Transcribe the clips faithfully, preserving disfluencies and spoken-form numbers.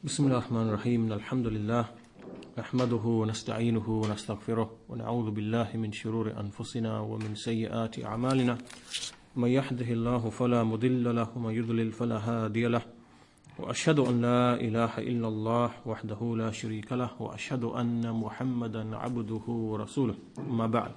بسم الله الرحمن الرحيم الحمد لله نحمده ونستعينه ونستغفره ونعوذ بالله من شرور أنفسنا ومن سيئات أعمالنا من يهده الله فلا مضل له ومن يضلل فلا هادي له وأشهد أن لا إله إلا الله وحده لا شريك له وأشهد أن محمدا عبده ورسوله أما بعد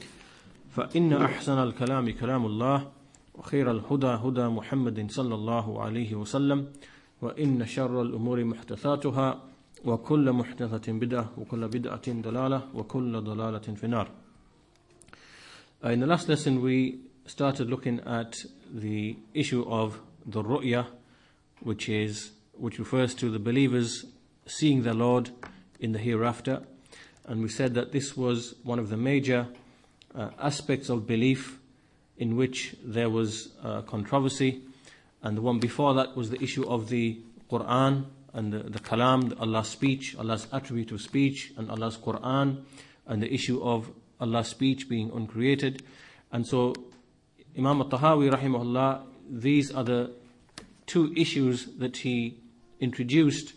فإن أحسن الكلام كلام الله وخير الهدى هدى محمد صلى الله عليه وسلم وإن شر الأمور محدثاتها وكل محدثة بدعة وكل بدعة ضلالة وكل ضلالة في النار. In the last lesson we started looking at the issue of the ru'ya, which is which refers to the believers seeing their Lord in the hereafter, and we said that this was one of the major uh, aspects of belief in which there was uh, controversy. And the one before that was the issue of the Quran and the, the Kalam, Allah's speech, Allah's attribute of speech, and Allah's Quran, and the issue of Allah's speech being uncreated. And so Imam al-Tahawi rahimahullah, these are the two issues that he introduced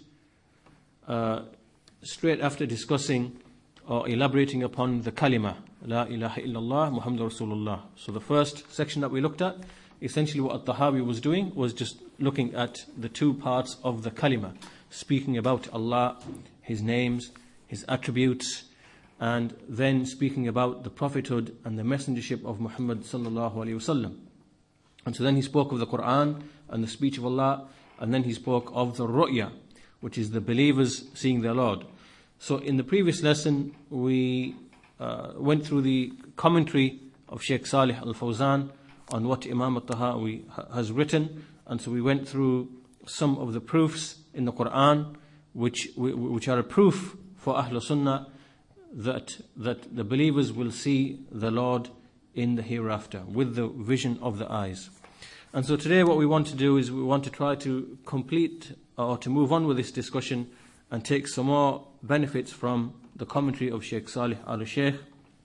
uh, straight after discussing or elaborating upon the kalima, La ilaha illallah Muhammadur Rasulullah. So the first section that we looked at, essentially what Al-Tahawi was doing was just looking at the two parts of the kalima, speaking about Allah, His names, His attributes, and then speaking about the prophethood and the messengership of Muhammad sallallahu alaihi wasallam. And so then he spoke of the Quran and the speech of Allah, and then he spoke of the ru'ya, which is the believers seeing their Lord. So in the previous lesson we uh, went through the commentary of Sheikh Salih Al-Fawzan on what Imam al-Tahawi has written, and so we went through some of the proofs in the Quran which which are a proof for Ahlul Sunnah that that the believers will see the Lord in the hereafter with the vision of the eyes. And so today what we want to do is we want to try to complete or to move on with this discussion and take some more benefits from the commentary of Sheikh Salih Al-Sheikh.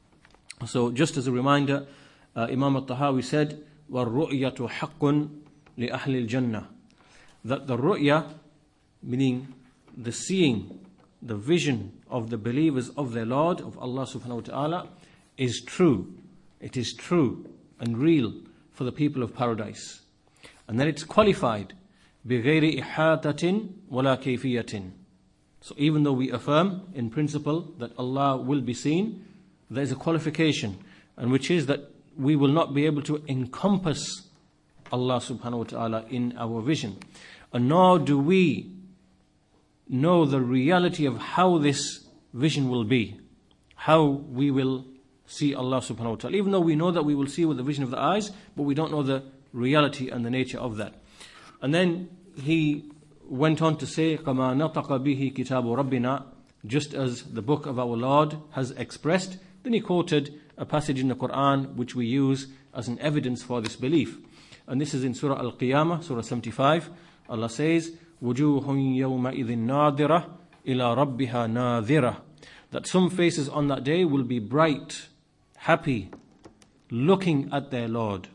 So just as a reminder, Uh, Imam al-Tahawi said, وَالرُّؤْيَةُ حَقٌّ لِأَهْلِ الْجَنَّةِ, that the ru'ya, meaning the seeing, the vision of the believers of their Lord, of Allah subhanahu wa ta'ala, is true. It is true and real for the people of paradise. And then it's qualified, بِغَيْرِ إِحَاطَةٍ وَلَا كَيْفِيَةٍ. So even though we affirm in principle that Allah will be seen, there is a qualification, and which is that we will not be able to encompass Allah subhanahu wa ta'ala in our vision. And nor do we know the reality of how this vision will be, how we will see Allah subhanahu wa ta'ala. Even though we know that we will see with the vision of the eyes, but we don't know the reality and the nature of that. And then he went on to say, كَمَا نَطَقَ بِهِ كِتَابُ رَبِّنَا, just as the book of our Lord has expressed. Then he quoted a passage in the Quran which we use as an evidence for this belief. And this is in Surah Al-Qiyamah, Surah seventy-five. Allah says, وُجُوهٌ يَوْمَئِذٍ نَاظِرَةٌ إِلَىٰ رَبِّهَا نَاظِرَةٌ, that some faces on that day will be bright, happy, looking at their Lord.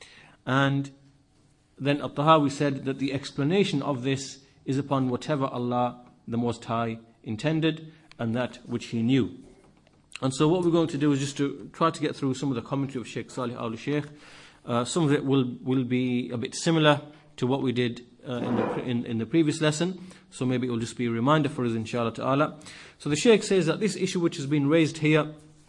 And then Al-Tahawi said that the explanation of this is upon whatever Allah the Most High intended and that which He knew. And so what we're going to do is just to try to get through some of the commentary of Sheikh Salih Al-Sheikh. Uh, some of it will, will be a bit similar to what we did uh, in, the, in, in the previous lesson. So maybe it will just be a reminder for us, inshallah ta'ala. So the Sheikh says that this issue which has been raised here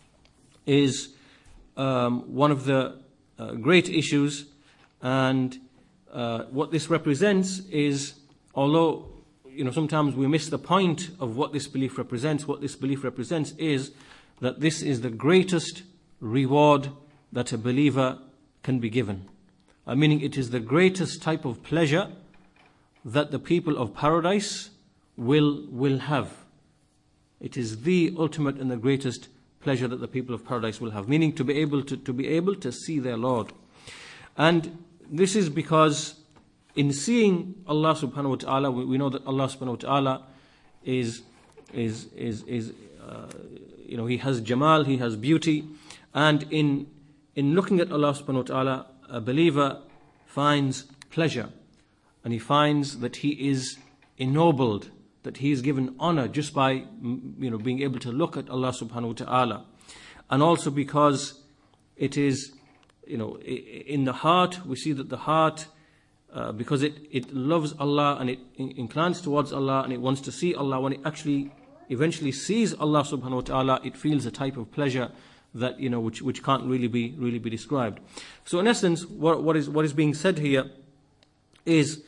is um, one of the uh, great issues. And uh, what this represents is, although you know sometimes we miss the point of what this belief represents, what this belief represents is that this is the greatest reward that a believer can be given. I meaning it is the greatest type of pleasure that the people of paradise will, will have. It is the ultimate and the greatest pleasure that the people of paradise will have. Meaning to be able to, to be able to see their Lord. And this is because in seeing Allah subhanahu wa ta'ala, we, we know that Allah subhanahu wa ta'ala is, is, is, is uh, You know, He has Jamal, He has beauty, and in in looking at Allah subhanahu wa ta'ala, a believer finds pleasure, and he finds that he is ennobled that he is given honor just by, you know, being able to look at Allah subhanahu wa ta'ala. And also because it is, you know, in the heart, we see that the heart, uh, because it, it loves Allah and it inclines towards Allah and it wants to see Allah, when it actually eventually sees Allah subhanahu wa ta'ala, it feels a type of pleasure that, you know, which, which can't really be, really be described. So in essence, what, what is, what is being said here is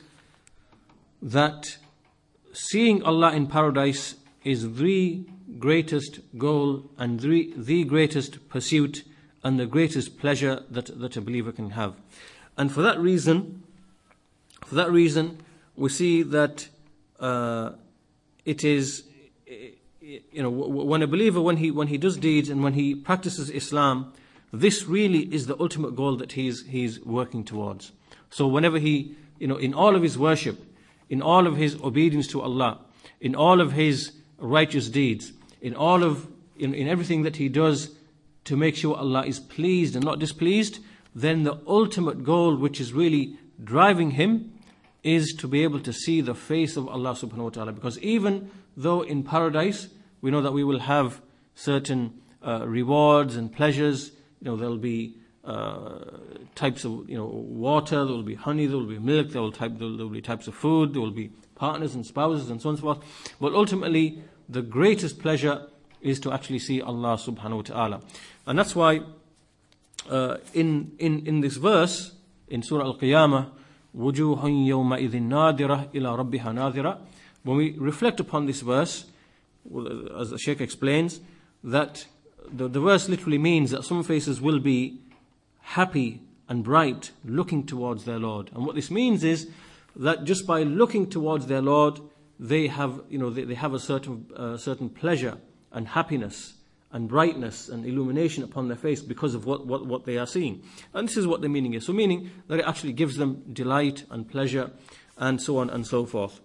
that seeing Allah in paradise is the greatest goal and the, the greatest pursuit and the greatest pleasure that, that a believer can have. And for that reason, for that reason, we see that uh, it is, you know, when a believer, when he when he does deeds and when he practices Islam, this really is the ultimate goal that he's he's working towards. So whenever he, you know, in all of his worship, in all of his obedience to Allah, in all of his righteous deeds, in all of in, in everything that he does to make sure Allah is pleased and not displeased, then the ultimate goal, which is really driving him, is to be able to see the face of Allah subhanahu wa ta'ala. Because even though in paradise we know that we will have certain uh, rewards and pleasures, you know, there'll be uh, types of, you know, water, there will be honey, there will be milk, there will, type, there will be types of food, there will be partners and spouses and so on and so forth. But ultimately, the greatest pleasure is to actually see Allah subhanahu wa ta'ala. And that's why uh, in, in, in this verse, in Surah Al-Qiyamah, وُجُوهٌ يَوْمَئِذٍ نَادِرَةٍ إِلَىٰ رَبِّهَا نَاظِرَةٍ, when we reflect upon this verse, as the Shaykh explains, that the, the verse literally means that some faces will be happy and bright, looking towards their Lord. And what this means is that just by looking towards their Lord, they have, you know, they, they have a certain uh, certain pleasure and happiness and brightness and illumination upon their face because of what, what, what they are seeing. And this is what the meaning is. So meaning that it actually gives them delight and pleasure and so on and so forth.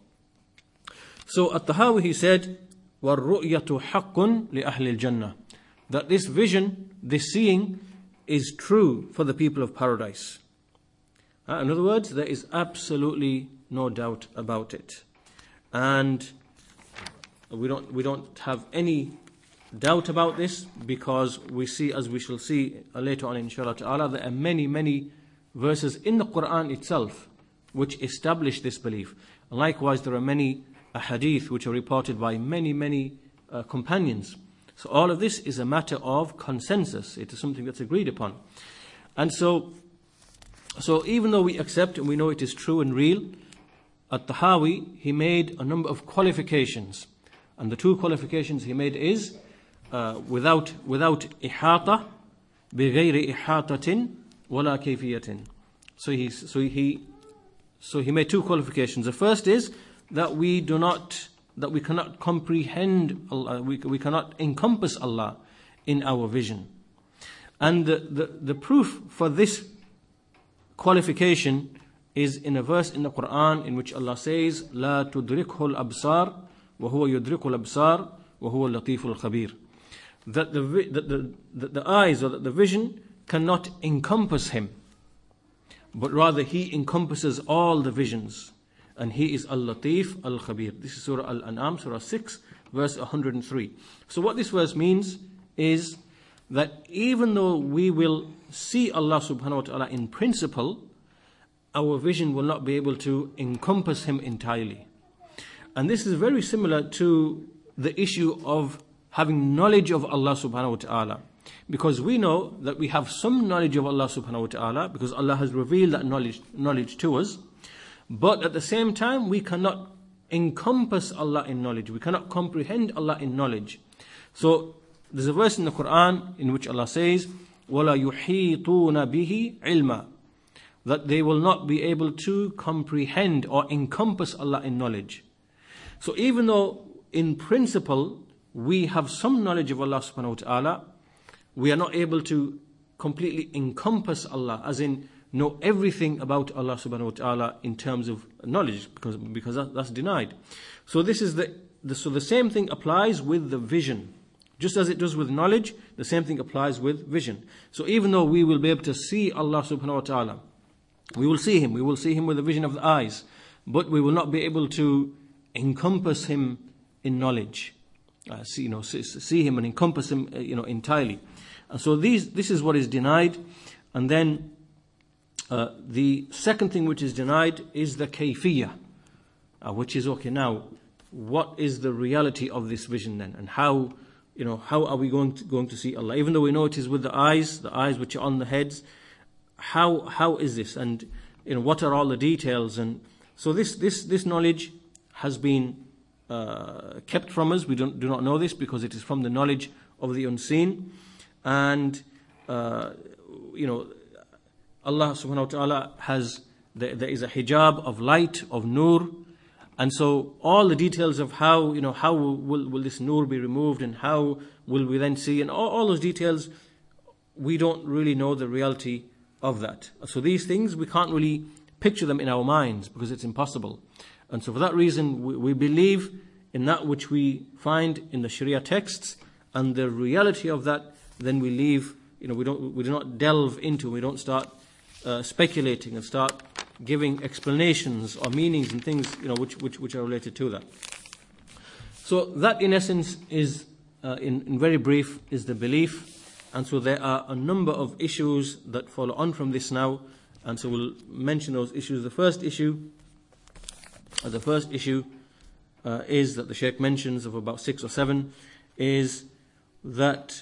So At-Tahawi, he said, وَالرُّؤْيَةُ حَقٌّ لِأَهْلِ الْجَنَّةِ, that this vision, this seeing, is true for the people of paradise. Uh, in other words, there is absolutely no doubt about it. And we don't we don't have any doubt about this, because we see, as we shall see later on inshallah ta'ala, there are many, many verses in the Quran itself which establish this belief. And likewise, there are many ahadith which are reported by many, many uh, companions. So all of this is a matter of consensus. It is something that's agreed upon. And so, so even though we accept and we know it is true and real, At-Tahawi, he made a number of qualifications. And the two qualifications he made is uh, without without ihata, بغير إحاطة ولا كيفية. So he so he so he made two qualifications. The first is that we do not that we cannot comprehend Allah, we we cannot encompass Allah in our vision. And the, the, the proof for this qualification is in a verse in the Quran in which Allah says, لا تدركه الأبصار وهو يدرك الأبصار وهو اللطيف الخبير. That the, that the, the, the eyes or that the vision cannot encompass him, but rather he encompasses all the visions. And he is Al-Latif Al-Khabir. This is Surah Al-An'am, Surah six, verse one hundred three. So what this verse means is that even though we will see Allah subhanahu wa ta'ala in principle, our vision will not be able to encompass him entirely. And this is very similar to the issue of having knowledge of Allah subhanahu wa ta'ala. Because we know that we have some knowledge of Allah subhanahu wa ta'ala, because Allah has revealed that knowledge, knowledge to us. But at the same time, we cannot encompass Allah in knowledge. We cannot comprehend Allah in knowledge. So there's a verse in the Quran in which Allah says, وَلَا يُحِيطُونَ بِهِ عِلْمًا, that they will not be able to comprehend or encompass Allah in knowledge. So even though in principle we have some knowledge of Allah subhanahu wa ta'ala, we are not able to completely encompass Allah, as in know everything about Allah subhanahu wa ta'ala in terms of knowledge, because because that, that's denied. So this is the, the so the same thing applies with the vision. Just as it does with knowledge, the same thing applies with vision. So even though we will be able to see Allah subhanahu wa ta'ala, we will see him, we will see him with the vision of the eyes, but we will not be able to encompass him in knowledge. Uh, see, you know, see, see him and encompass him, uh, you know, entirely. And so these, this is what is denied. And then uh, the second thing which is denied is the kayfiyah, uh, which is, okay, now, what is the reality of this vision then? And how, you know, how are we going to, going to see Allah? Even though we know it is with the eyes, the eyes which are on the heads, how how is this? And, you know, what are all the details? And so this this this knowledge has been uh, kept from us. We don't do not know this because it is from the knowledge of the unseen. And, uh, you know, Allah subhanahu wa ta'ala has, there, there is a hijab of light, of nur. And so all the details of how, you know, how will, will this nur be removed and how will we then see, and all, all those details, we don't really know the reality of that. So these things, we can't really picture them in our minds because it's impossible. And so for that reason, we, we believe in that which we find in the Sharia texts, and the reality of that, then we leave, you know, we don't, we do not delve into, we don't start uh, speculating and start giving explanations or meanings and things, you know, which which which are related to that. So that, in essence, is uh, in in very brief, is the belief. And so there are a number of issues that follow on from this now, and so we'll mention those issues. The first issue, uh, the first issue uh, is that the Shaykh mentions, of about six or seven, is that,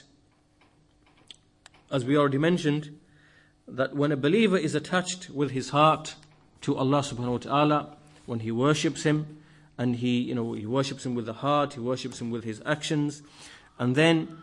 as we already mentioned, that when a believer is attached with his heart to Allah subhanahu wa ta'ala, when he worships him, and he, you know, he worships him with the heart, he worships him with his actions, and then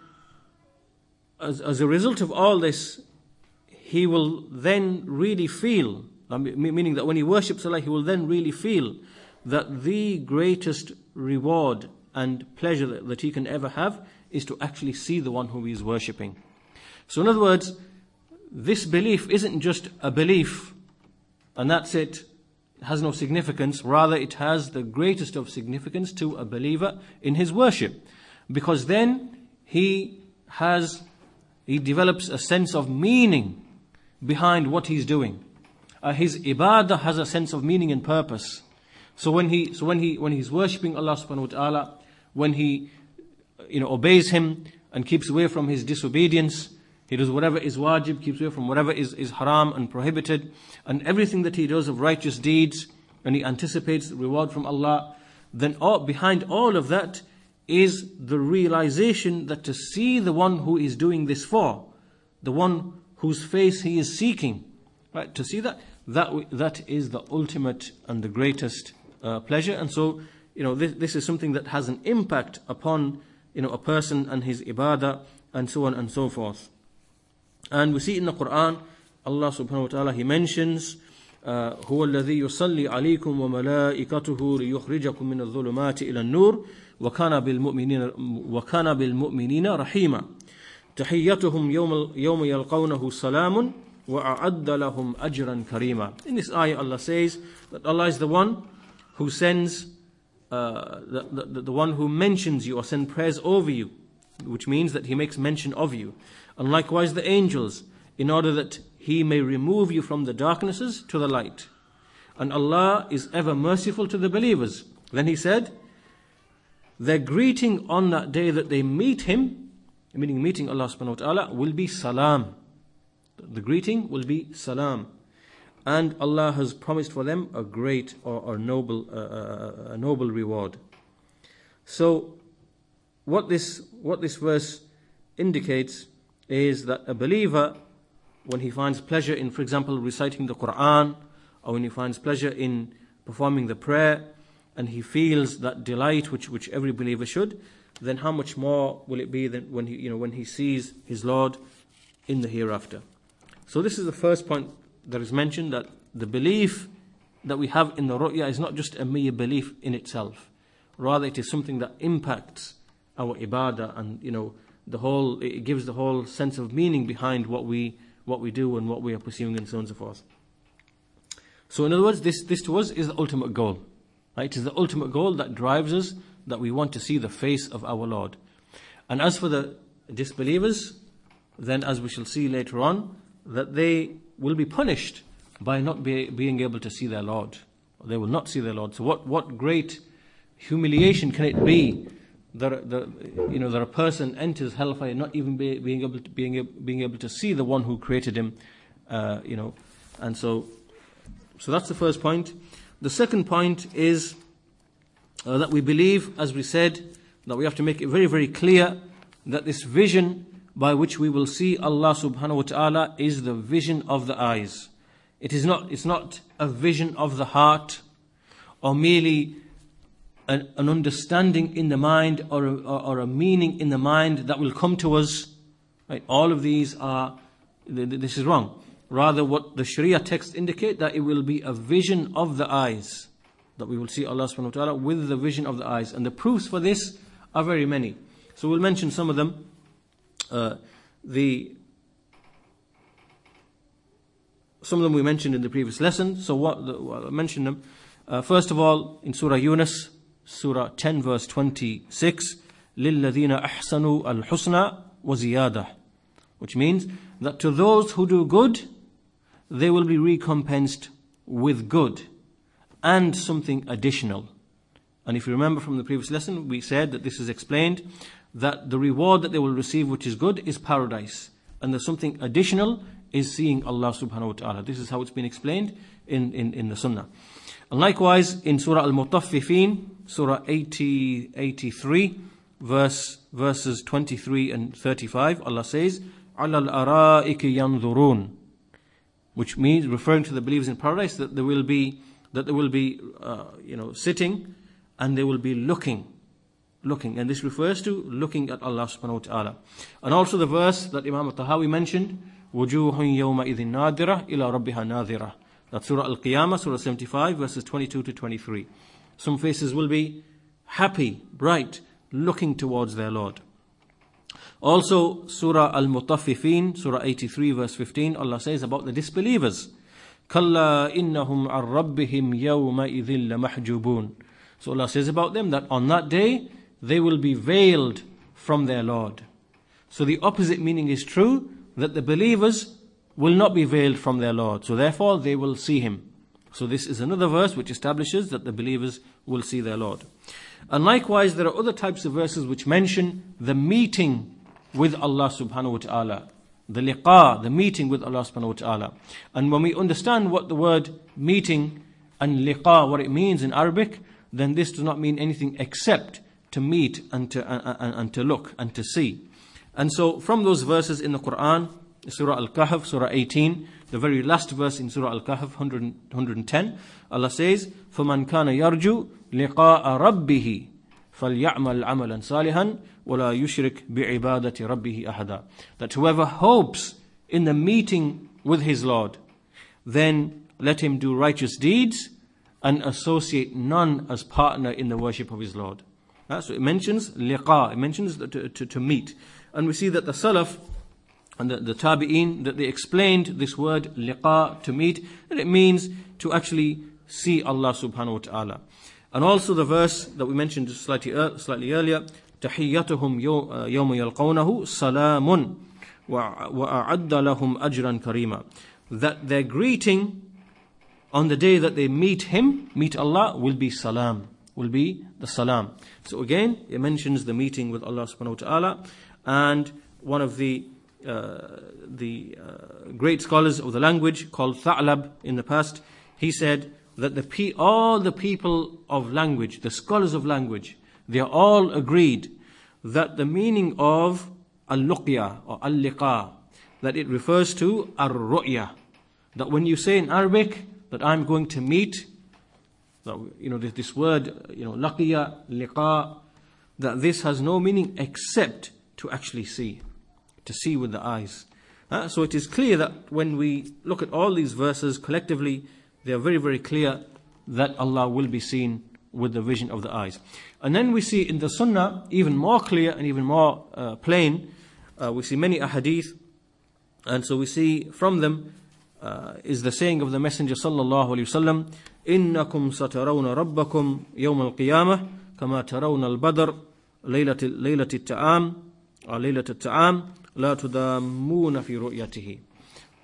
as, as a result of all this, he will then really feel, meaning that when he worships Allah, he will then really feel that the greatest reward and pleasure that, that he can ever have is to actually see the one who he is worshipping. So in other words, this belief isn't just a belief and that's it, it has no significance. Rather, it has the greatest of significance to a believer in his worship, because then he has, he develops a sense of meaning behind what he's doing. Uh, his ibadah has a sense of meaning and purpose. So when he, so when he, when he's worshipping Allah subhanahu wa ta'ala, when he, you know, obeys him and keeps away from his disobedience, he does whatever is wajib, keeps away from whatever is, is haram and prohibited, and everything that he does of righteous deeds, and he anticipates the reward from Allah, then all, behind all of that is the realization that to see the one who is doing this for, the one whose face he is seeking, right, to see that, that, that is the ultimate and the greatest uh, pleasure. And so, you know, this, this is something that has an impact upon, you know, a person and his ibadah, and so on and so forth. And we see in the Quran, Allah subhanahu wa ta'ala, He mentions, هو الذي يصلي عليكم وملائكته ليخرجكم من الظلمات إلى النور وكان بالمؤمنين وكان بالمؤمنين رحيما تحيتهم يوم يوم يلقونه سلام وأعد لهم أجرا كريما. In this ayah, Allah says that Allah is the one who sends, uh, the, the, the one who mentions you or sends prayers over you, which means that He makes mention of you. And likewise the angels, in order that He may remove you from the darknesses to the light. And Allah is ever merciful to the believers. Then He said, their greeting on that day that they meet Him, meaning meeting Allah subhanahu wa ta'ala, will be salam. The greeting will be salam. And Allah has promised for them a great or, or noble, uh, a noble reward. So, what this, what this verse indicates is that a believer, when he finds pleasure in, for example, reciting the Quran, or when he finds pleasure in performing the prayer, and he feels that delight which, which every believer should, then how much more will it be than when he, you know, when he sees his Lord in the hereafter. So this is the first point that is mentioned, that the belief that we have in the ru'ya is not just a mere belief in itself. Rather, it is something that impacts our ibadah, and, you know, the whole, it gives the whole sense of meaning behind what we what we do and what we are pursuing, and so on and so forth. So in other words, this, this to us is the ultimate goal. Right? It is the ultimate goal that drives us, that we want to see the face of our Lord. And as for the disbelievers, then as we shall see later on, that they will be punished by not be, being able to see their Lord. They will not see their Lord. So what, what great humiliation can it be that, that you know that a person enters hellfire not even be, being able to being able, being able to see the one who created him, uh, you know, and so so that's the first point. The second point is uh, that we believe, as we said, that we have to make it very very clear that this vision by which we will see Allah subhanahu wa ta'ala is the vision of the eyes. It is not, it's not a vision of the heart, or merely an, an understanding in the mind, or a, or, or a meaning in the mind that will come to us. Right? All of these are, this is wrong. Rather, what the Sharia text indicate, that it will be a vision of the eyes, that we will see Allah subhanahu wa ta'ala with the vision of the eyes. And the proofs for this are very many. So we'll mention some of them. Uh, the Some of them we mentioned in the previous lesson. So what the, well, I'll mention them. Uh, first of all, in Surah Yunus, Surah ten, verse twenty-six, لِلَّذِينَ أَحْسَنُوا الْحُسْنَى وَزِيَادَةً, which means that to those who do good, they will be recompensed with good and something additional. And if you remember from the previous lesson, we said that this is explained, that the reward that they will receive, which is good, is paradise. And there's something additional, is seeing Allah subhanahu wa ta'ala. This is how it's been explained in, in, in the Sunnah. And likewise, in Surah Al-Mutaffifin, Surah eighty, eighty-three, verse, verses twenty-three and thirty-five, Allah says, عَلَى الْأَرَائِكِ يَنْظُرُونَ, which means, referring to the believers in paradise, that there will be, that there will be, uh, you know, sitting, and they will be looking, looking. And this refers to looking at Allah subhanahu wa ta'ala. And also the verse that Imam al-Tahawi mentioned, وُجُوهٌ يَوْمَئِذٍ نَادِرَةٌ إِلَى رَبِّهَا نَاظِرَةٌ. That's Surah Al-Qiyamah, Surah seventy-five, verses twenty-two to twenty-three. Some faces will be happy, bright, looking towards their Lord. Also, Surah Al-Mutaffifin, Surah eighty-three, verse fifteen, Allah says about the disbelievers, كَلَّا إِنَّهُمْ عَنْ رَبِّهِمْ يَوْمَئِذٍ لَمَحْجُوبُونَ. So Allah says about them that on that day, they will be veiled from their Lord. So the opposite meaning is true, that the believers will not be veiled from their Lord. So therefore they will see Him. So this is another verse which establishes that the believers will see their Lord. And likewise there are other types of verses which mention the meeting with Allah subhanahu wa ta'ala. The liqa, the meeting with Allah subhanahu wa ta'ala. And when we understand what the word meeting and liqa, what it means in Arabic, then this does not mean anything except to meet and to, uh, and, and to look and to see. And so from those verses in the Quran, Surah Al-Kahf, Surah eighteen, the very last verse in Surah Al-Kahf, one hundred ten, Allah says, فَمَنْ كَانَ يَرْجُو لِقَاءَ رَبِّهِ فَلْيَعْمَلْ عَمَلًا صَالِحًا وَلَا يُشْرِكْ بِعِبَادَةِ رَبِّهِ أَحَدًا. That whoever hopes in the meeting with his Lord, then let him do righteous deeds and associate none as partner in the worship of his Lord. Uh, so it mentions liqa, it mentions to, to, to meet. And we see that the Salaf and the, the Tabi'een, that they explained this word liqa, to meet, that it means to actually see Allah subhanahu wa ta'ala. And also the verse that we mentioned slightly, uh, slightly earlier, تَحِيَّتُهُمْ يَوْمَ يَلْقَوْنَهُ سَلَامٌ وَأَعَدَّ لَهُمْ أَجْرًا كَرِيمًا. That their greeting on the day that they meet Him, meet Allah, will be salam, will be the salam. So again, it mentions the meeting with Allah subhanahu wa ta'ala. And one of the uh, the uh, great scholars of the language, called Tha'lab in the past, he said that the pe- all the people of language, the scholars of language, they are all agreed that the meaning of al-luqya or al-liqa, that it refers to ar-ru'ya. That when you say in Arabic that I'm going to meet, that, you know, this, this word, you know, laqiya, liqa, that this has no meaning except to actually see, to see with the eyes. Uh, so it is clear that when we look at all these verses collectively, they are very, very clear that Allah will be seen with the vision of the eyes. And then we see in the Sunnah, even more clear and even more uh, plain, uh, we see many ahadith, and so we see from them uh, is the saying of the Messenger sallallahu alaihi wasallam, إِنَّكُمْ سَتَرَوْنَ رَبَّكُمْ يَوْمَ الْقِيَامَةِ كَمَا تَرَوْنَ الْبَدْرَ لَيْلَةَ التَّعَامِ or لَيْلَةَ التَّعَامِ لَا تُدَامُّونَ فِي رُؤْيَتِهِ.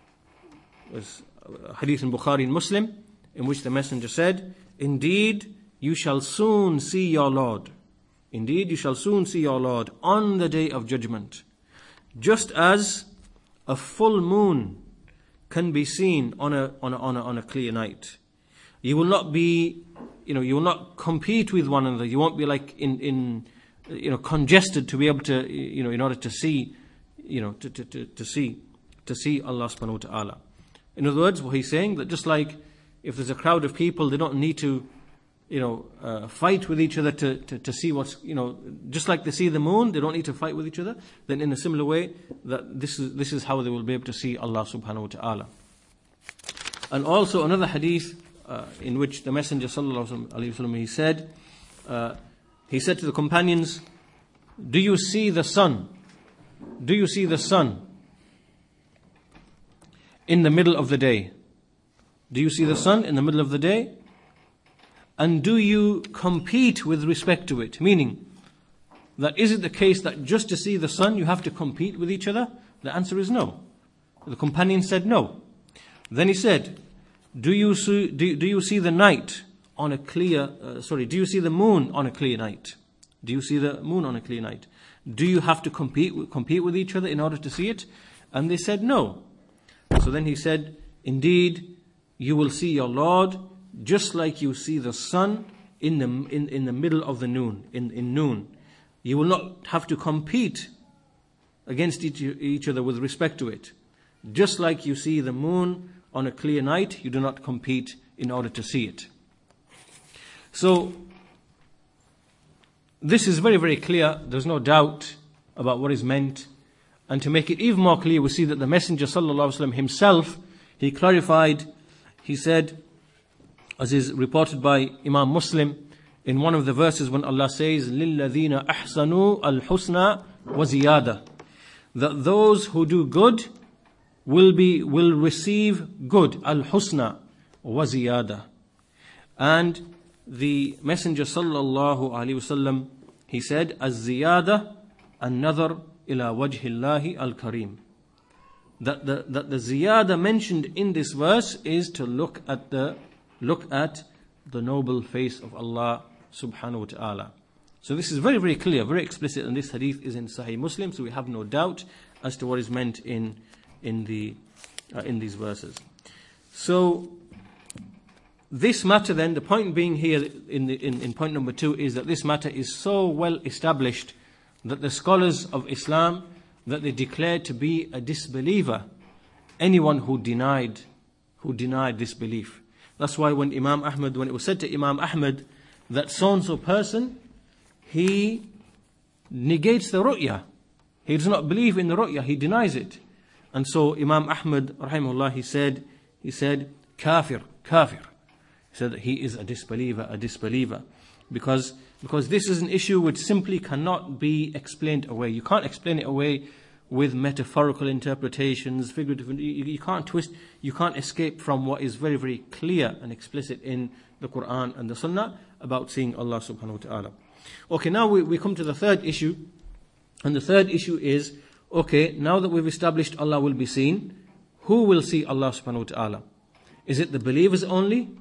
There's a hadith in Bukhari and Muslim in which the Messenger said, indeed you shall soon see your Lord. Indeed, you shall soon see your Lord on the day of judgment. Just as a full moon can be seen on a, on a, on a, on a clear night. You will not be, you know, you will not compete with one another. You won't be like in, in, you know, congested to be able to, you know, in order to see, you know, to, to, to, to see, to see Allah subhanahu wa ta'ala. In other words, what he's saying, that just like if there's a crowd of people, they don't need to, you know, uh, fight with each other to, to, to see what's, you know, just like they see the moon, they don't need to fight with each other. Then in a similar way, that this is, this is how they will be able to see Allah subhanahu wa ta'ala. And also another hadith, uh, in which the Messenger sallallahu alaihi wasallam, he said, uh, he said to the companions, do you see the sun? Do you see the sun in the middle of the day? Do you see the sun in the middle of the day? And do you compete with respect to it? Meaning, that is it the case that just to see the sun you have to compete with each other? The answer is no. The companion said no. Then he said, do you see, do, do you see the night on a clear, uh, sorry, do you see the moon on a clear night? Do you see the moon on a clear night? Do you have to compete, compete with each other in order to see it? And they said no. So then he said, indeed, you will see your Lord just like you see the sun in the in, in the middle of the noon, in, in noon. You will not have to compete against each, each other with respect to it. Just like you see the moon on a clear night, you do not compete in order to see it. So, this is very, very clear. There's no doubt about what is meant. And to make it even more clear, we see that the Messenger sallallahu alaihi wasallam himself, he clarified, he said, as is reported by Imam Muslim, in one of the verses when Allah says, لِلَّذِينَ أَحْسَنُوا الْحُسْنَى وَزِيَادَةً, that those who do good will be will receive good, al-husna wa ziyada. And the Messenger sallallahu alaihi wasallam, he said, az-ziyada an-nazar ila wajhillahi al-kareem. That the that the ziyada mentioned in this verse is to look at the look at the noble face of Allah subhanahu wa ta'ala. So this is very, very clear, very explicit, and this hadith is in Sahih Muslim, so we have no doubt as to what is meant in in the uh, in these verses. So this matter then, the point being here in, the, in in point number two is that this matter is so well established that the scholars of Islam, that they declared to be a disbeliever anyone who denied who denied this belief. That's why when Imam Ahmad, when it was said to Imam Ahmad that so-and-so person, he negates the ru'ya. He does not believe in the ru'ya, he denies it. And so Imam Ahmad, rahimahullah, he said, he said, kafir, kafir. He said that he is a disbeliever, a disbeliever. Because, because this is an issue which simply cannot be explained away. You can't explain it away with metaphorical interpretations, figurative, you, you can't twist, you can't escape from what is very, very clear and explicit in the Quran and the Sunnah about seeing Allah subhanahu wa ta'ala. Okay, now we, we come to the third issue. And the third issue is, okay, now that we've established Allah will be seen, who will see Allah subhanahu wa ta'ala? Is it the believers only?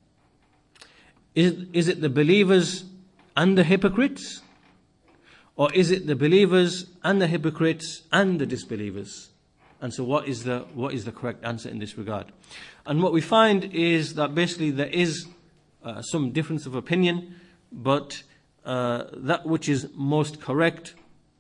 Is, is it the believers and the hypocrites? Or is it the believers and the hypocrites and the disbelievers? And so what is the what is the correct answer in this regard? And what we find is that basically there is uh, some difference of opinion, but uh, that which is most correct,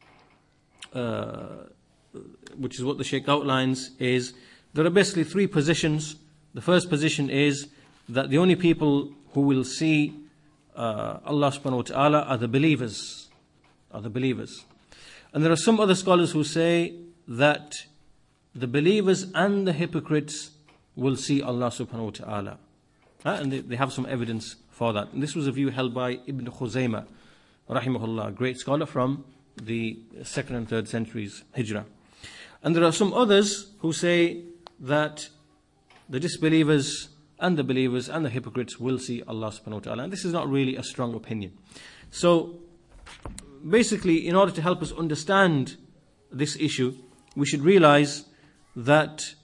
uh, which is what the Shaykh outlines, is there are basically three positions. The first position is that the only people who will see uh, Allah subhanahu wa ta'ala are the believers. Are the believers. And there are some other scholars who say that the believers and the hypocrites will see Allah subhanahu wa ta'ala. Uh, and they, they have some evidence for that. And this was a view held by Ibn Khuzaymah, rahimahullah, a great scholar from the second and third centuries Hijrah. And there are some others who say that the disbelievers and the believers and the hypocrites will see Allah subhanahu wa ta'ala. And this is not really a strong opinion. So, basically, in order to help us understand this issue, we should realize that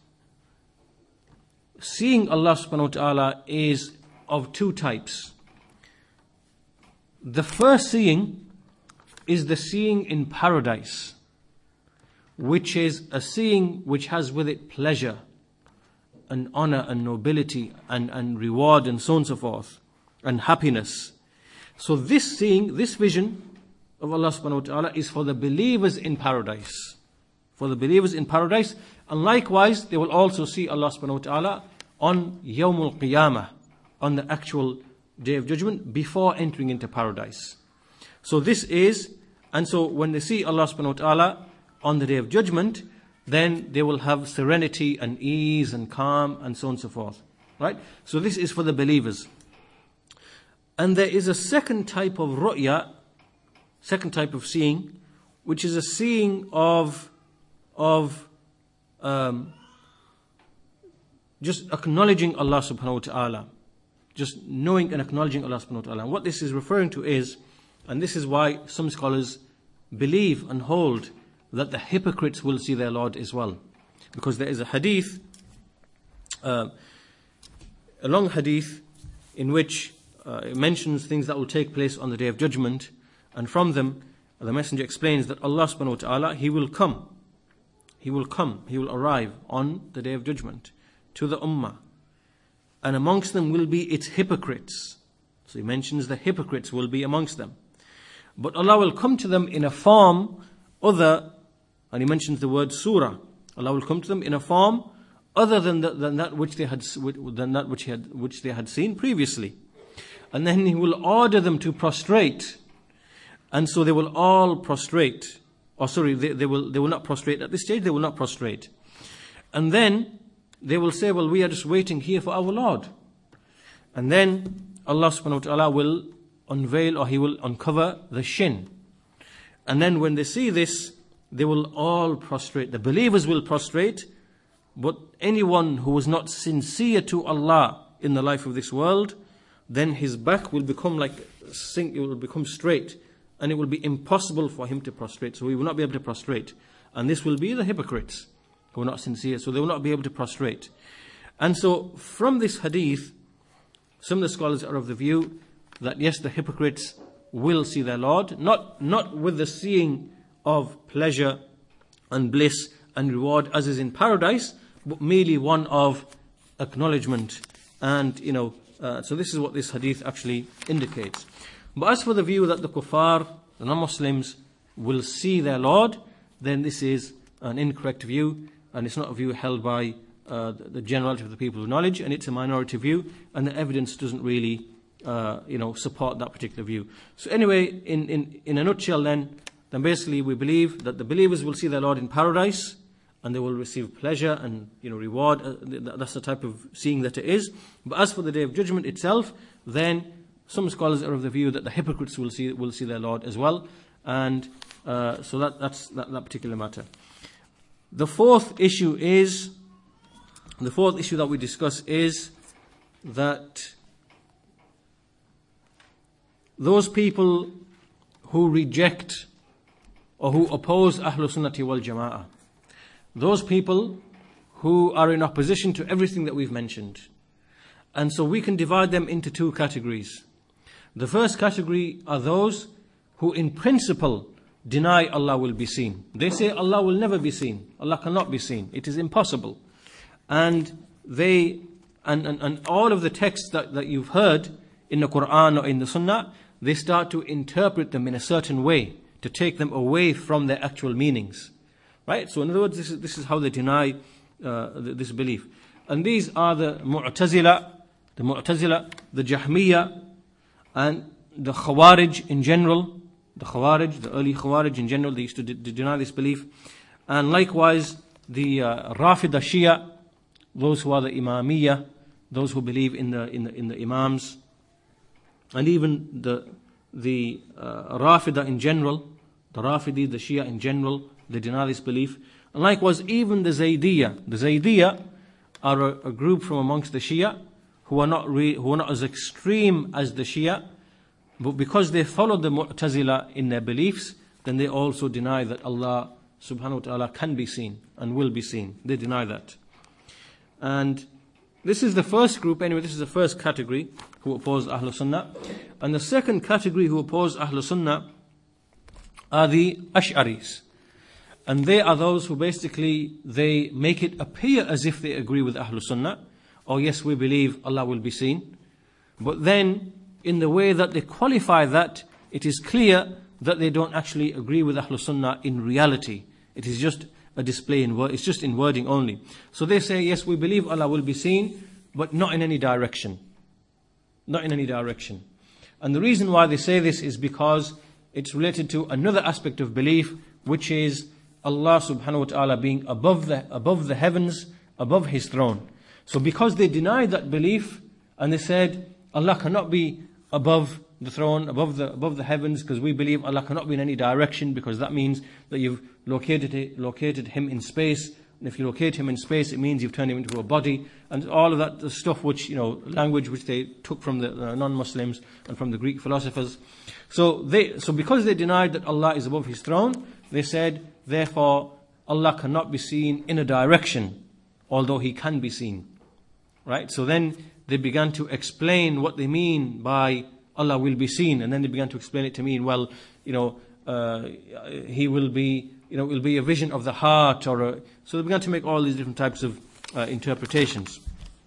seeing Allah subhanahu wa ta'ala is of two types. the first seeing is the seeing in paradise, which is a seeing which has with it pleasure and honor and nobility and, and reward and so on and so forth, and happiness. So this seeing, this vision of Allah subhanahu wa ta'ala is for the believers in paradise. For the believers in paradise. And likewise, they will also see Allah subhanahu wa ta'ala on Yawmul Qiyamah, on the actual Day of Judgment, before entering into paradise. So this is, and so when they see Allah subhanahu wa ta'ala on the Day of Judgment, then they will have serenity and ease and calm and so on and so forth. Right? So this is for the believers. And there is a second type of ru'ya, second type of seeing, which is a seeing of, of um, just acknowledging Allah subhanahu wa ta'ala. Just knowing and acknowledging Allah subhanahu wa ta'ala. And what this is referring to is, and this is why some scholars believe and hold that the hypocrites will see their Lord as well. Because there is a hadith, uh, a long hadith, in which uh, it mentions things that will take place on the Day of Judgment. And from them, the Messenger explains that Allah subhanahu wa ta'ala, He will come. He will come, He will arrive on the Day of Judgment to the Ummah. And amongst them will be its hypocrites. So He mentions the hypocrites will be amongst them. But Allah will come to them in a form other, and He mentions the word surah. Allah will come to them in a form other than, the, than that which they had than that which, he had, which they had seen previously. And then He will order them to prostrate. And so they will all prostrate. Or sorry, they, they will they will not prostrate at this stage, they will not prostrate. And then they will say, well, we are just waiting here for our Lord. And then Allah subhanahu wa ta'ala will unveil, or He will uncover the shin. And then when they see this, they will all prostrate. The believers will prostrate, but anyone who was not sincere to Allah in the life of this world, then his back will become like sink, it will become straight, and it will be impossible for him to prostrate. So he will not be able to prostrate. And this will be the hypocrites who are not sincere, so they will not be able to prostrate. And so from this hadith, some of the scholars are of the view that yes, the hypocrites will see their Lord, not, not with the seeing of pleasure and bliss and reward as is in paradise, but merely one of acknowledgement. And, you know, uh, so this is what this hadith actually indicates. But as for the view that the kuffar, the non-Muslims, will see their Lord, then this is an incorrect view, and it's not a view held by uh, the generality of the people of knowledge, and it's a minority view, and the evidence doesn't really uh, you know, support that particular view. So anyway, in, in, in a nutshell then, then basically we believe that the believers will see their Lord in paradise, and they will receive pleasure and, you know, reward. Uh, that's the type of seeing that it is. But as for the Day of Judgment itself, then some scholars are of the view that the hypocrites will see will see their Lord as well, and uh, so that that's that, that particular matter. The fourth issue is the fourth issue that we discuss is that those people who reject or who oppose Ahlus Sunnati wal Jama'ah, those people who are in opposition to everything that we've mentioned, and so we can divide them into two categories. The first category are those who in principle deny Allah will be seen. They say Allah will never be seen. Allah cannot be seen. It is impossible. And they and, and, and all of the texts that, that you've heard in the Quran or in the Sunnah, they start to interpret them in a certain way, to take them away from their actual meanings. Right? So in other words, this is, this is how they deny uh, this belief. And these are the Mu'tazila, the Mu'tazila, the Jahmiyyah, and the Khawarij in general. The Khawarij, the early Khawarij in general, they used to, d- to deny this belief. And likewise, the uh, Rafida Shia, those who are the Imamiyya, those who believe in the in the, in the Imams, and even the the uh, Rafida in general, the Rafidi, the Shia in general, they deny this belief. And likewise, even the Zaydiyya. The Zaydiyya are a, a group from amongst the Shia who are not re, who are not as extreme as the Shia, but because they follow the Mu'tazila in their beliefs, then they also deny that Allah subhanahu wa ta'ala can be seen and will be seen. They deny that. And this is the first group, anyway, this is the first category who oppose Ahlul Sunnah. And the second category who oppose Ahlul Sunnah are the Ash'aris. And they are those who basically, they make it appear as if they agree with Ahlul Sunnah. Oh yes, we believe Allah will be seen. But then, in the way that they qualify that, it is clear that they don't actually agree with Ahlul Sunnah in reality. It is just a display in word, it's just in wording only. So they say, yes, we believe Allah will be seen, but not in any direction. Not in any direction. And the reason why they say this is because it's related to another aspect of belief, which is Allah subhanahu wa ta'ala being above the, above the heavens, above His throne. So because they denied that belief, and they said, Allah cannot be above the throne, above the above the heavens, because we believe Allah cannot be in any direction, because that means that you've located it, located Him in space. And if you locate Him in space, it means you've turned Him into a body, and all of that the stuff which, you know, language which they took from the uh, non-Muslims and from the Greek philosophers. So they, so because they denied that Allah is above His throne, they said, therefore, Allah cannot be seen in a direction, although He can be seen. Right? So then they began to explain what they mean by Allah will be seen, and then they began to explain it to mean, well, you know, uh, He will be, you know, it will be a vision of the heart, or a, so they began to make all these different types of uh, interpretations.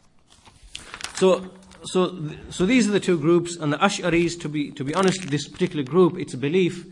So, so, so these are the two groups, and the Ash'aris, to be to be honest, this particular group, its belief,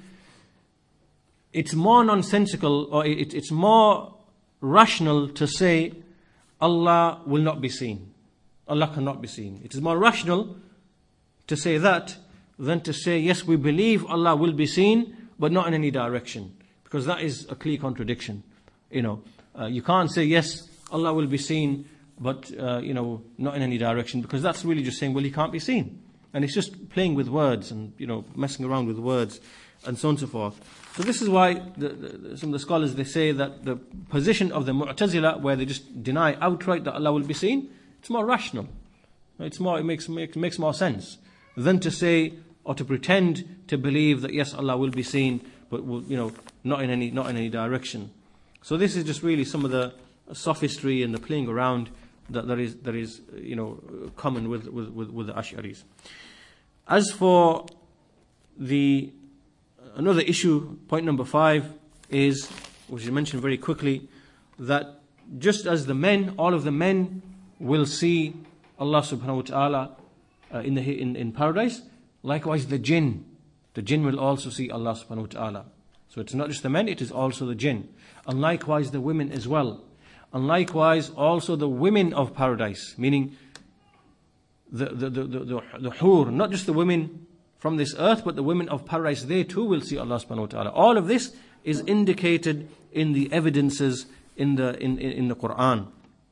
it's more nonsensical, or it, it's more rational to say Allah will not be seen. Allah cannot be seen. It is more rational to say that than to say, yes, we believe Allah will be seen, but not in any direction. Because that is a clear contradiction. You know, uh, you can't say, yes, Allah will be seen, but, uh, you know, not in any direction. Because that's really just saying, well, He can't be seen. And it's just playing with words and, you know, messing around with words and so on and so forth. So this is why the, the, some of the scholars, they say that the position of the Mu'tazila, where they just deny outright that Allah will be seen, it's more rational. It's more, it makes, makes, makes more sense than to say or to pretend to believe that yes, Allah will be seen, but will, you know, not in any not in any direction. So this is just really some of the sophistry and the playing around that there is that is you know common with with with, with the Ash'aris. As for the another issue, point number five is, which is mentioned very quickly, that just as the men, all of the men will see Allah subhanahu wa ta'ala uh, in, the, in, in paradise, likewise the jinn, the jinn will also see Allah subhanahu wa ta'ala. So it's not just the men, it is also the jinn. And likewise the women as well. And likewise also the women of paradise, meaning the, the, the, the, the, the hur, not just the women from this earth, but the women of paradise, they too will see Allah subhanahu wa ta'ala. All of this is indicated in the evidences in the, in, in, in the Quran.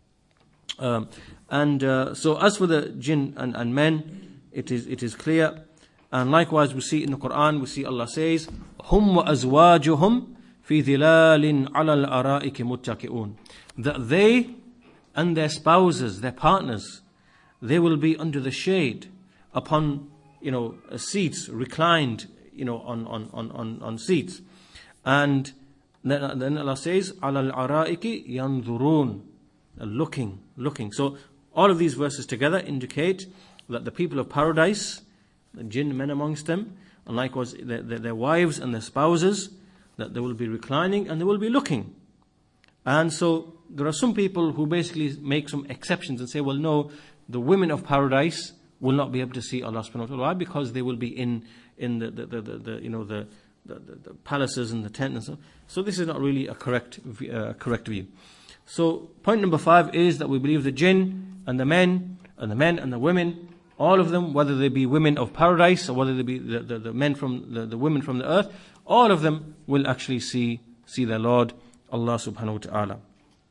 Um, and uh, so as for the jinn and, and men, it is it is clear. And likewise we see in the Quran, we see Allah says, Hum wa azwajuhum fi dhilalin ala al-ara'iki muttaqi'un. That they and their spouses, their partners, they will be under the shade upon, you know, seats, reclined, you know, on, on, on, on, on seats. And then, then Allah says, ala al-ara'iki yanzurun. Looking, looking. So all of these verses together indicate that the people of paradise, the jinn, men amongst them, and likewise their, their, their wives and their spouses, that they will be reclining and they will be looking. And so there are some people who basically make some exceptions and say, well, no, the women of paradise will not be able to see Allah subhanahu wa ta'ala. Why? Because they will be in in the, the, the, the, the you know the, the, the, the palaces and the tent and so. So this is not really a correct uh, correct view. So point number five is that we believe the jinn and the men and the men and the women, all of them, whether they be women of paradise or whether they be the, the, the men from the, the women from the earth, all of them will actually see see their Lord, Allah subhanahu wa ta'ala.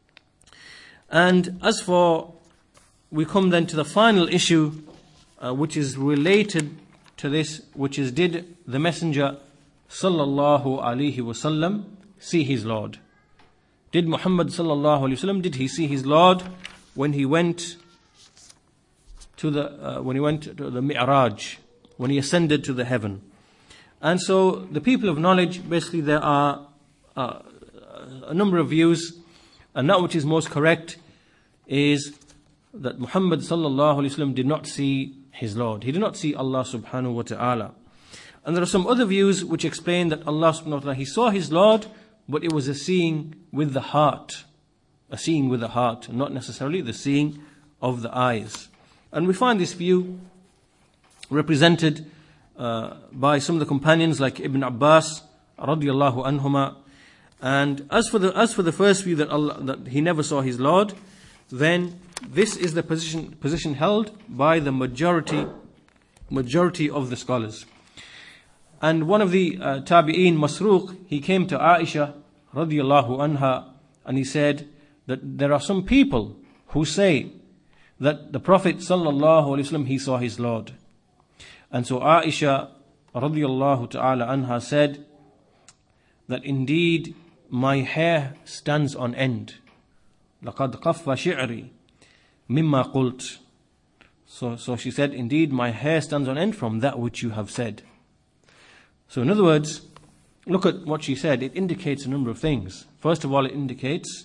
And as for, we come then to the final issue, uh, which is related to this, which is, did the Messenger sallallahu alaihi wasallam see his Lord? Did Muhammad sallallahu alaihi wasallam, did he see his Lord when he went to the uh, when he went to the Mi'raj, when he ascended to the heaven? And so the people of knowledge, basically there are uh, a number of views, and that which is most correct is that Muhammad sallallahu alaihi wasallam did not see his Lord. He did not see Allah subhanahu wa ta'ala. And there are some other views which explain that Allah subhanahu wa ta'ala, he saw his Lord, but it was a seeing with the heart. A seeing with the heart, not necessarily the seeing of the eyes. And we find this view represented uh, by some of the companions like Ibn Abbas radiyallahu anhuma. And as for the as for the first view that Allah, that he never saw his Lord, then this is the position position held by the majority majority of the scholars. And one of the uh, tabi'een, Masruq, he came to Aisha radiyallahu anha, and he said that there are some people who say that the Prophet sallallahu alaihi wasallam, he saw his Lord. And so Aisha radiyallahu ta'ala anha said that indeed my hair stands on end. لَقَدْ قَفَّ شِعْرِي مِمَّا قُلْتُ. So, so she said, indeed my hair stands on end from that which you have said. So in other words, look at what she said. It indicates a number of things. First of all, it indicates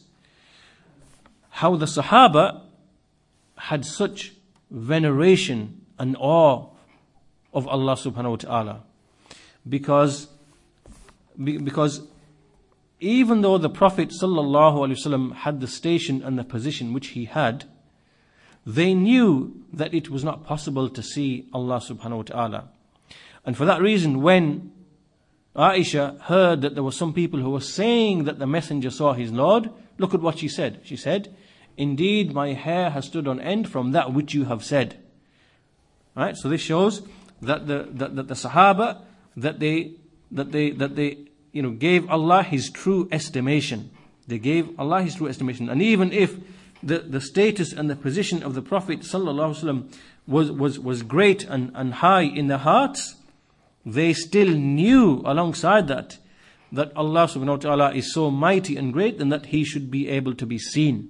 how the Sahaba had such veneration and awe of Allah subhanahu wa ta'ala. Because, because even though the Prophet sallallahu alaihi wasallam had the station and the position which he had, they knew that it was not possible to see Allah subhanahu wa ta'ala. And for that reason, when Aisha heard that there were some people who were saying that the messenger saw his Lord, look at what she said. She said, indeed my hair has stood on end from that which you have said. Right? So this shows that the that, that the Sahaba, that they that they that they you know gave Allah his true estimation. They gave Allah his true estimation. And even if the, the status and the position of the Prophet sallallahu alaihi wasallam was was was great and, and high in their hearts, they still knew alongside that that Allah subhanahu wa ta'ala is so mighty and great and that he should be able to be seen.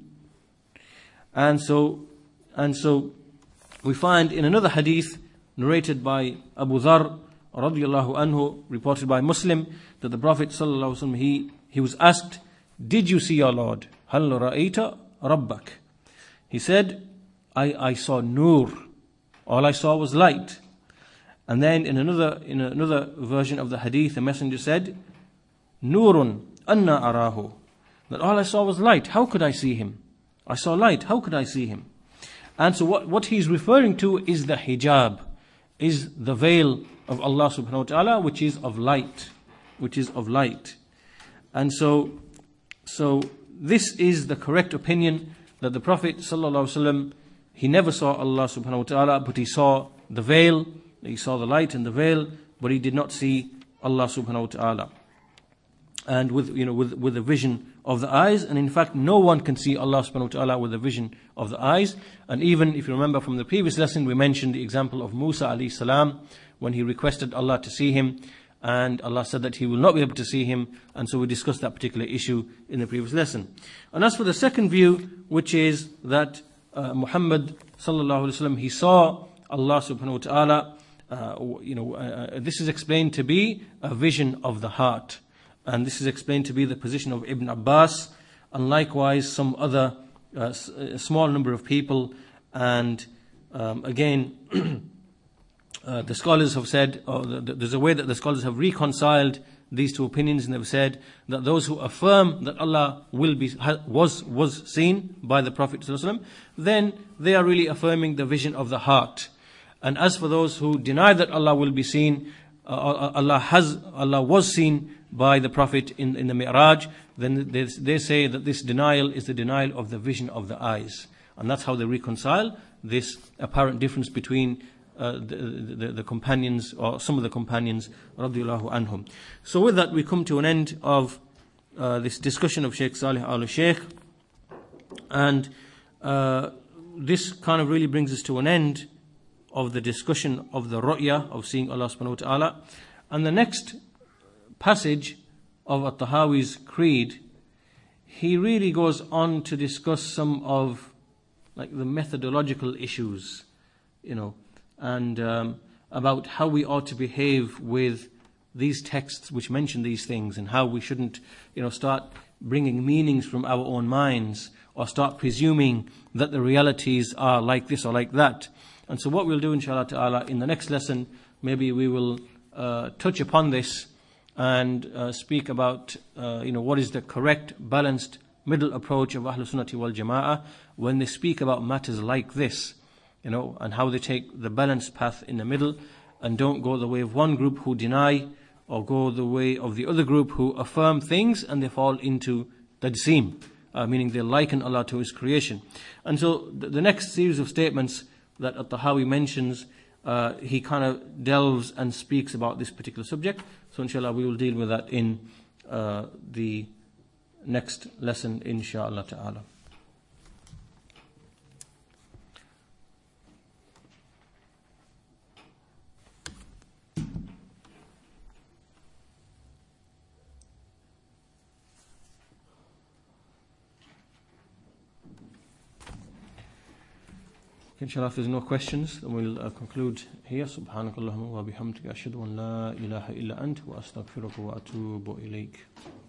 And so and so we find in another hadith narrated by Abu Dharr radiyallahu anhu, reported by Muslim, that the Prophet sallallahu alaihi wasallam, he he was asked, did you see your Lord? Hal ra'aita rabbak? He said, I, I saw nur. All I saw was light. And then in another in another version of the hadith, the messenger said, Nurun anna arahu. That all I saw was light. How could I see him? I saw light. How could I see him? And so what, what he's referring to is the hijab, is the veil of Allah subhanahu wa ta'ala, which is of light, which is of light. And so, so this is the correct opinion, that the Prophet sallallahu alaihi wasallam, he never saw Allah subhanahu wa ta'ala, but he saw the veil, he saw the light in the veil, but he did not see Allah subhanahu wa ta'ala. And with, you know, with, with the vision of the eyes. And in fact, no one can see Allah subhanahu wa ta'ala with the vision of the eyes. And even if you remember from the previous lesson, we mentioned the example of Musa alayhi salam, when he requested Allah to see him, and Allah said that he will not be able to see him. And so we discussed that particular issue in the previous lesson. And as for the second view, which is that uh, Muhammad sallallahu alaihi wasallam, he saw Allah subhanahu wa ta'ala, uh, you know, uh, this is explained to be a vision of the heart. And this is explained to be the position of Ibn Abbas, and likewise some other uh, s- a small number of people. And um, again, uh, the scholars have said, or the, the, there's a way that the scholars have reconciled these two opinions, and they've said that those who affirm that Allah will be ha, was was seen by the Prophet ﷺ, then they are really affirming the vision of the heart. And as for those who deny that Allah will be seen, uh, Allah has Allah was seen by the Prophet in, in the Mi'raj, then they, they say that this denial is the denial of the vision of the eyes. And that's how they reconcile this apparent difference between uh, the, the, the companions, or some of the companions, radiyallahu anhum. So with that, we come to an end of uh, this discussion of Shaykh Salih al-Shaykh. And uh, this kind of really brings us to an end of the discussion of the ru'ya, of seeing Allah subhanahu wa ta'ala. And the next passage of At-Tahawi's creed, he really goes on to discuss some of like the methodological issues, you know, and um, about how we ought to behave with these texts which mention these things, and how we shouldn't, you know, start bringing meanings from our own minds, or start presuming that the realities are like this or like that. And so what we'll do, inshallah ta'ala, in the next lesson, maybe we will uh, touch upon this and uh, speak about uh, you know, what is the correct, balanced, middle approach of Ahlul Sunnati wal Jama'ah when they speak about matters like this, you know, and how they take the balanced path in the middle and don't go the way of one group who deny, or go the way of the other group who affirm things and they fall into tajseem, uh, meaning they liken Allah to His creation. And so the, the next series of statements that At-Tahawi mentions, uh, he kind of delves and speaks about this particular subject. So inshallah we will deal with that in uh, the next lesson, inshallah ta'ala. Inshallah, if there's no questions, then we'll uh, conclude here. Subhanakallahumma wa bihamdika ashhadu an la ilaha illa ant wa astaghfiruka wa atubu ilayk.